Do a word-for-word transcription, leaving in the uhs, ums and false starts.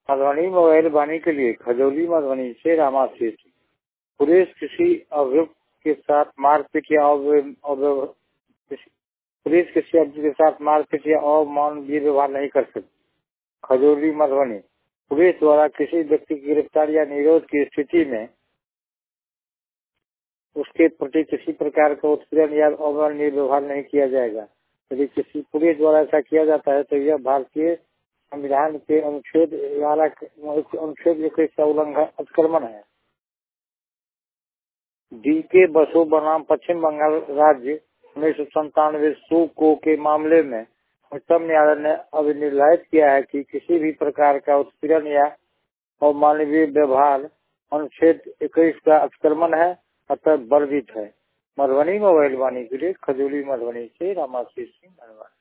Madhubani mobile वाणी के लिए खजौली मधुबनी से रामाशीष। पुलिस किसी अभियुक्त के साथ मारपीट या अव्यव पुलिस किसी अभियुक्त के साथ मारपीट या अमानवीय व्यवहार नहीं कर सकती। खजौली मधुबनी पुलिस द्वारा किसी व्यक्ति की गिरफ्तार या निरोध की स्थिति में उसके प्रति किसी प्रकार का उत्पीड़न या अमानवीय व्यवहार नहीं किया जाएगा। यदि किसी पुलिस द्वारा ऐसा किया जाता है तो यह भारतीय संविधान के अनुच्छेद अनुच्छेद इक्कीस का उल्लंघन अतिक्रमण है। डी के बसु बनाम पश्चिम बंगाल राज्य उन्नीस सौ संतानवे सू को के मामले में उच्चतम न्यायालय ने अब निर्धारित किया है कि किसी भी प्रकार का उत्पीड़न या अमानवीय व्यवहार अनुच्छेद इक्कीस का अतिक्रमण है, अतः वर्जित है। मधुबनी मोबाइल वाणी के लिए खजौली मधुबनी से रामाशीष सिंह धन्यवाद।